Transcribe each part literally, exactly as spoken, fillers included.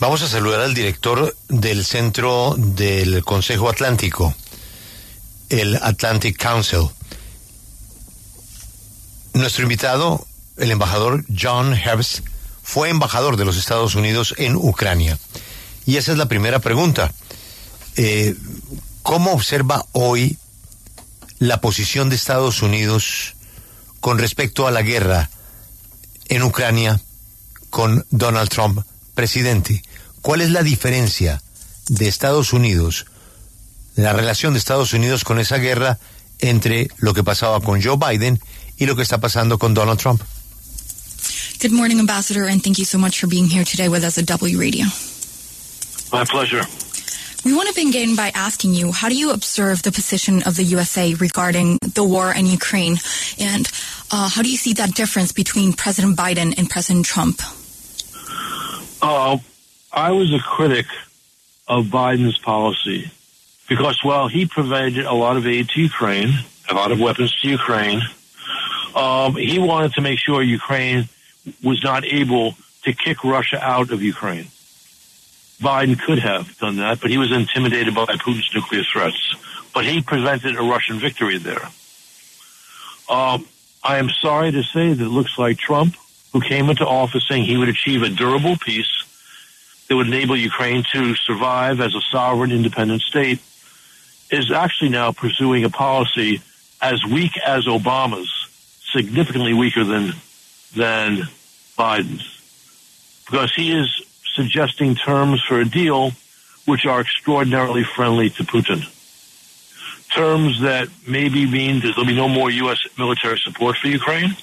Vamos a saludar al director del Centro del Consejo Atlántico, el Atlantic Council. Nuestro invitado, el embajador John Herbst, fue embajador de los Estados Unidos en Ucrania. Y esa es la primera pregunta. Eh, ¿Cómo observa hoy la posición de Estados Unidos con respecto a la guerra en Ucrania con Donald Trump presidente? ¿Cuál es la diferencia de Estados Unidos, de la relación de Estados Unidos con esa guerra entre lo que pasaba con Joe Biden y lo que está pasando con Donald Trump? Good morning, Ambassador, and thank you so much for being here today with us at W Radio. My pleasure. We want to begin by asking you, how do you observe the position of the U S A regarding the war in Ukraine? And uh, how do you see that difference between President Biden and President Trump? Uh, I was a critic of Biden's policy because while he provided a lot of aid to Ukraine, a lot of weapons to Ukraine, um, he wanted to make sure Ukraine was not able to kick Russia out of Ukraine. Biden could have done that, but he was intimidated by Putin's nuclear threats. But he prevented a Russian victory there. Um, I am sorry to say that it looks like Trump, who came into office saying he would achieve a durable peace that would enable Ukraine to survive as a sovereign, independent state, is actually now pursuing a policy as weak as Obama's, significantly weaker than than Biden's, because he is suggesting terms for a deal which are extraordinarily friendly to Putin. Terms that maybe mean that there'll be no more U S military support for Ukraine.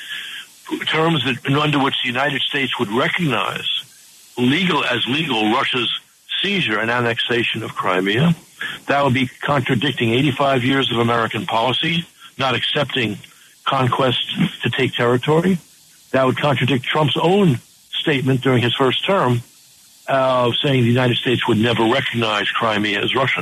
Terms that under which the United States would recognize legal as legal Russia's seizure and annexation of Crimea. That would be contradicting eighty-five years of American policy, not accepting conquest to take territory. That would contradict Trump's own statement during his first term of uh, saying the United States would never recognize Crimea as Russian.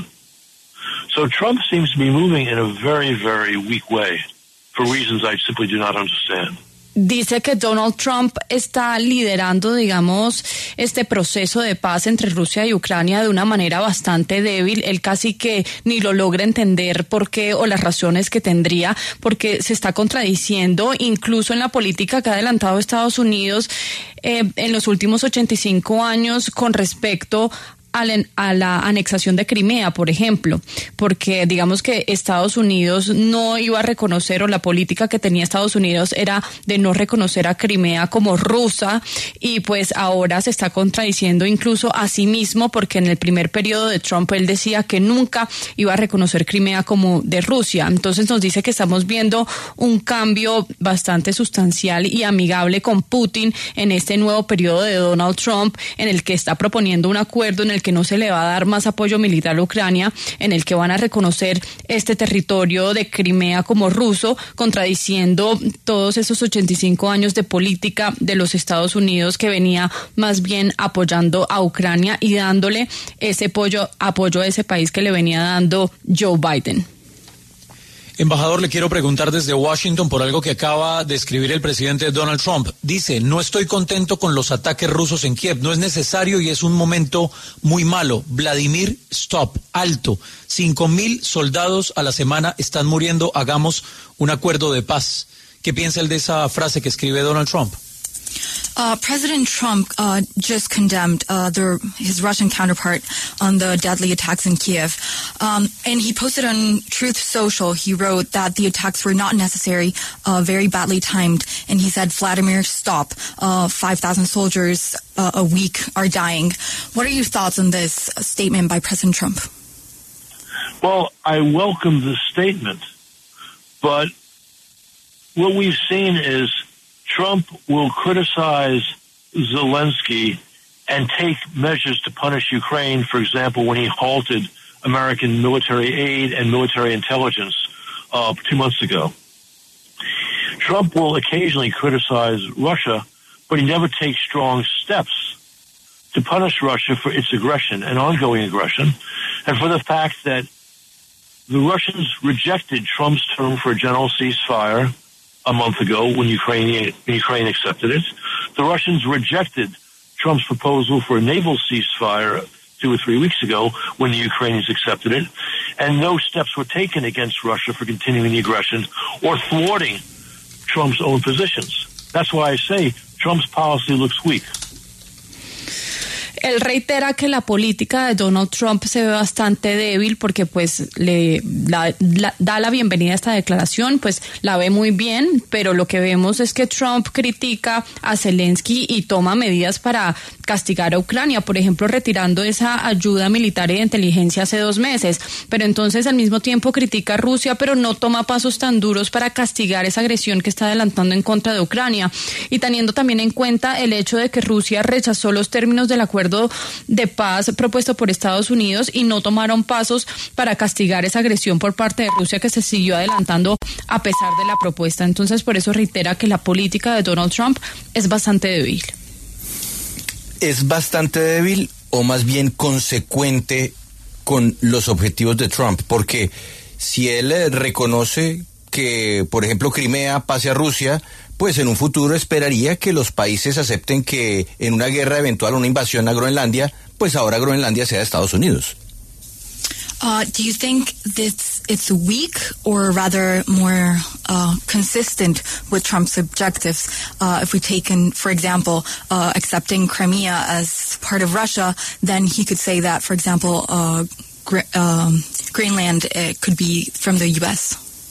So Trump seems to be moving in a very, very weak way for reasons I simply do not understand. Dice que Donald Trump está liderando, digamos, este proceso de paz entre Rusia y Ucrania de una manera bastante débil. Él casi que ni lo logra entender por qué o las razones que tendría, porque se está contradiciendo incluso en la política que ha adelantado Estados Unidos eh, en los últimos ochenta y cinco años con respecto a la anexación de Crimea, por ejemplo, porque digamos que Estados Unidos no iba a reconocer, o la política que tenía Estados Unidos era de no reconocer a Crimea como rusa, y pues ahora se está contradiciendo incluso a sí mismo, porque en el primer periodo de Trump él decía que nunca iba a reconocer Crimea como de Rusia. Entonces nos dice que estamos viendo un cambio bastante sustancial y amigable con Putin en este nuevo periodo de Donald Trump, en el que está proponiendo un acuerdo en el que no se le va a dar más apoyo militar a Ucrania, en el que van a reconocer este territorio de Crimea como ruso, contradiciendo todos esos ochenta y cinco años de política de los Estados Unidos, que venía más bien apoyando a Ucrania y dándole ese apoyo, apoyo a ese país que le venía dando Joe Biden. Embajador, le quiero preguntar desde Washington por algo que acaba de escribir el presidente Donald Trump. Dice, no estoy contento con los ataques rusos en Kiev, no es necesario y es un momento muy malo. Vladimir, stop, alto. Cinco mil soldados a la semana están muriendo, hagamos un acuerdo de paz. ¿Qué piensa él de esa frase que escribe Donald Trump? Uh, President Trump uh, just condemned uh, the, his Russian counterpart on the deadly attacks in Kiev. Um, and he posted on Truth Social, he wrote that the attacks were not necessary, uh, very badly timed. And he said, Vladimir, stop. Uh, five thousand soldiers uh, a week are dying. What are your thoughts on this statement by President Trump? Well, I welcome this statement. But what we've seen is Trump will criticize Zelensky and take measures to punish Ukraine, for example, when he halted American military aid and military intelligence uh, two months ago. Trump will occasionally criticize Russia, but he never takes strong steps to punish Russia for its aggression and ongoing aggression, and for the fact that the Russians rejected Trump's term for a general ceasefire a month ago when Ukraine, Ukraine accepted it. The Russians rejected Trump's proposal for a naval ceasefire two or three weeks ago when the Ukrainians accepted it, and no steps were taken against Russia for continuing the aggression or thwarting Trump's own positions. That's why I say Trump's policy looks weak. Él reitera que la política de Donald Trump se ve bastante débil porque pues le la, la, da la bienvenida a esta declaración, pues la ve muy bien, pero lo que vemos es que Trump critica a Zelensky y toma medidas para castigar a Ucrania, por ejemplo, retirando esa ayuda militar y de inteligencia hace dos meses, pero entonces al mismo tiempo critica a Rusia, pero no toma pasos tan duros para castigar esa agresión que está adelantando en contra de Ucrania, y teniendo también en cuenta el hecho de que Rusia rechazó los términos del acuerdo de paz propuesto por Estados Unidos y no tomaron pasos para castigar esa agresión por parte de Rusia que se siguió adelantando a pesar de la propuesta. Entonces, por eso reitera que la política de Donald Trump es bastante débil. ¿Es bastante débil o más bien consecuente con los objetivos de Trump? Porque si él reconoce que, por ejemplo, Crimea pase a Rusia, pues en un futuro esperaría que los países acepten que en una guerra eventual, una invasión a Groenlandia, pues ahora Groenlandia sea de Estados Unidos. Uh, do you think this it's weak or rather more uh, consistent with Trump's objectives? Uh, if we take in, for example, uh, accepting Crimea as part of Russia, then he could say that, for example, uh, Gr- um, Greenland uh, could be from the U S.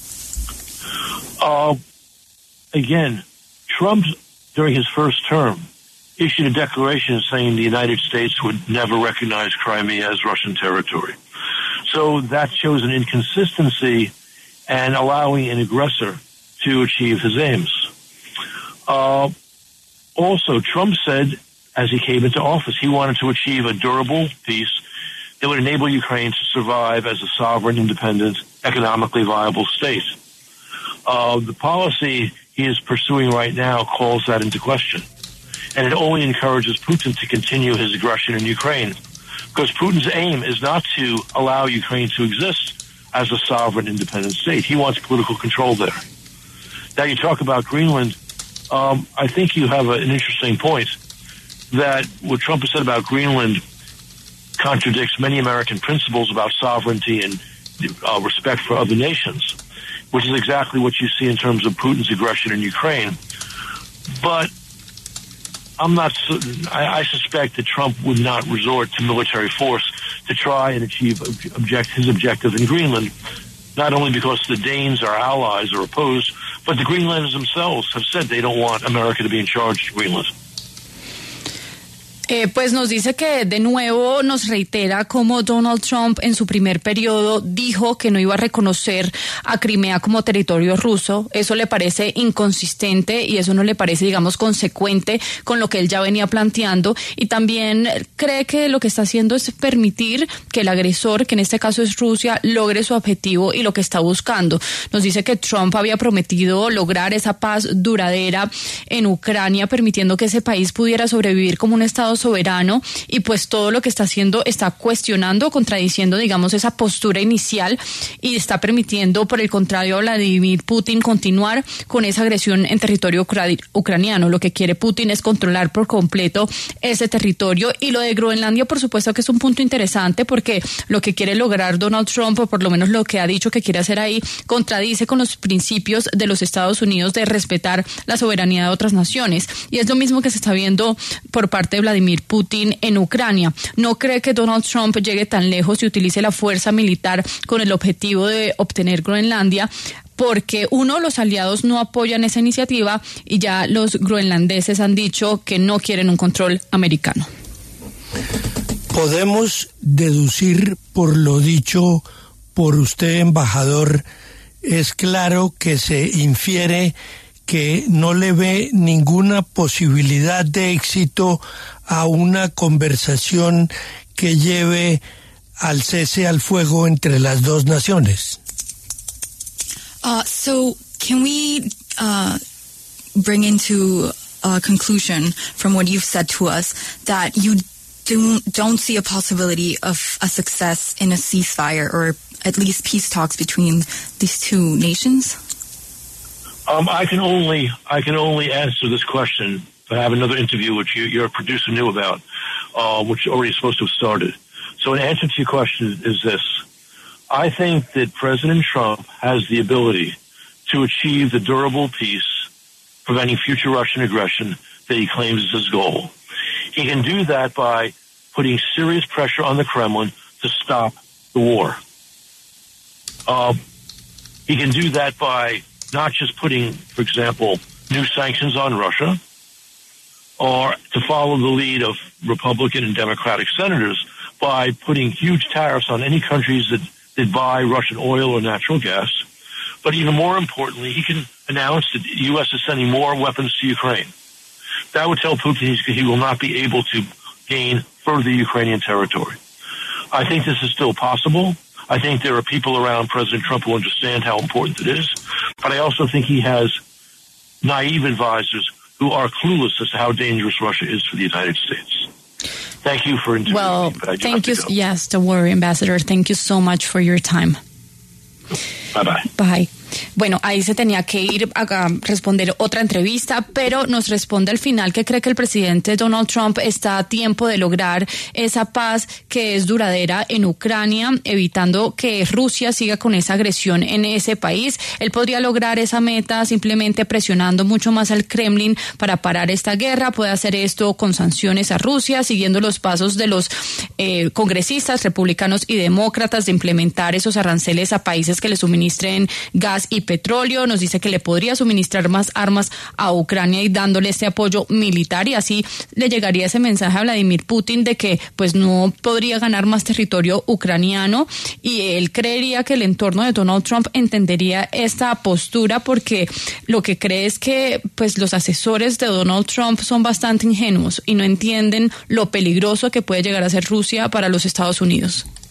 Uh, again, Trump, during his first term, issued a declaration saying the United States would never recognize Crimea as Russian territory. So that shows an inconsistency and allowing an aggressor to achieve his aims. Uh, also, Trump said, as he came into office, he wanted to achieve a durable peace that would enable Ukraine to survive as a sovereign, independent, economically viable state. Uh, the policy he is pursuing right now calls that into question. And it only encourages Putin to continue his aggression in Ukraine. Because Putin's aim is not to allow Ukraine to exist as a sovereign, independent state. He wants political control there. Now you talk about Greenland. Um, I think you have a, an interesting point that what Trump has said about Greenland contradicts many American principles about sovereignty and uh, respect for other nations, which is exactly what you see in terms of Putin's aggression in Ukraine. But I'm not. I, I suspect that Trump would not resort to military force to try and achieve object, his objective in Greenland, not only because the Danes are allies or opposed, but the Greenlanders themselves have said they don't want America to be in charge of Greenland. Eh, pues nos dice que de nuevo nos reitera cómo Donald Trump en su primer periodo dijo que no iba a reconocer a Crimea como territorio ruso. Eso le parece inconsistente y eso no le parece, digamos, consecuente con lo que él ya venía planteando, y también cree que lo que está haciendo es permitir que el agresor, que en este caso es Rusia, logre su objetivo y lo que está buscando. Nos dice que Trump había prometido lograr esa paz duradera en Ucrania, permitiendo que ese país pudiera sobrevivir como un estado soberano, y pues todo lo que está haciendo está cuestionando, contradiciendo, digamos, esa postura inicial, y está permitiendo, por el contrario, a Vladimir Putin continuar con esa agresión en territorio ucra- ucraniano. Lo que quiere Putin es controlar por completo ese territorio, y lo de Groenlandia, por supuesto que es un punto interesante, porque lo que quiere lograr Donald Trump, o por lo menos lo que ha dicho que quiere hacer ahí, contradice con los principios de los Estados Unidos de respetar la soberanía de otras naciones, y es lo mismo que se está viendo por parte de Vladimir Putin en Ucrania. No cree que Donald Trump llegue tan lejos y utilice la fuerza militar con el objetivo de obtener Groenlandia, porque uno, los aliados no apoyan esa iniciativa, y ya los groenlandeses han dicho que no quieren un control americano. Podemos deducir por lo dicho por usted, embajador, es claro que se infiere que no le ve ninguna posibilidad de éxito a una conversación que lleve al cese al fuego entre las dos naciones. Uh, so can we uh, bring into a conclusion from what you've said to us that you do, don't see a possibility of a success in a ceasefire or at least peace talks between these two nations? Um, I can only I can only answer this question I have another interview which you, your producer knew about, uh, which already is supposed to have started. So in answer to your question is this. I think that President Trump has the ability to achieve the durable peace preventing future Russian aggression that he claims is his goal. He can do that by putting serious pressure on the Kremlin to stop the war. Uh, he can do that by not just putting, for example, new sanctions on Russia, or to follow the lead of Republican and Democratic senators by putting huge tariffs on any countries that, that buy Russian oil or natural gas. But even more importantly, he can announce that the U S is sending more weapons to Ukraine. That would tell Putin he's, he will not be able to gain further Ukrainian territory. I think this is still possible. I think there are people around President Trump who understand how important it is. But I also think he has naive advisors who are clueless as to how dangerous Russia is for the United States. Thank you for interviewing well, me. Well, thank you. Yes, don't worry, Ambassador. Thank you so much for your time. Bye-bye. Bye. Bueno, ahí se tenía que ir a responder otra entrevista, pero nos responde al final que cree que el presidente Donald Trump está a tiempo de lograr esa paz que es duradera en Ucrania, evitando que Rusia siga con esa agresión en ese país. Él podría lograr esa meta simplemente presionando mucho más al Kremlin para parar esta guerra. Puede hacer esto con sanciones a Rusia, siguiendo los pasos de los eh, congresistas republicanos y demócratas de implementar esos aranceles a países que le suministren gas y petróleo. Nos dice que le podría suministrar más armas a Ucrania y dándole este apoyo militar, y así le llegaría ese mensaje a Vladimir Putin de que pues no podría ganar más territorio ucraniano, y él creería que el entorno de Donald Trump entendería esta postura, porque lo que cree es que pues los asesores de Donald Trump son bastante ingenuos y no entienden lo peligroso que puede llegar a ser Rusia para los Estados Unidos.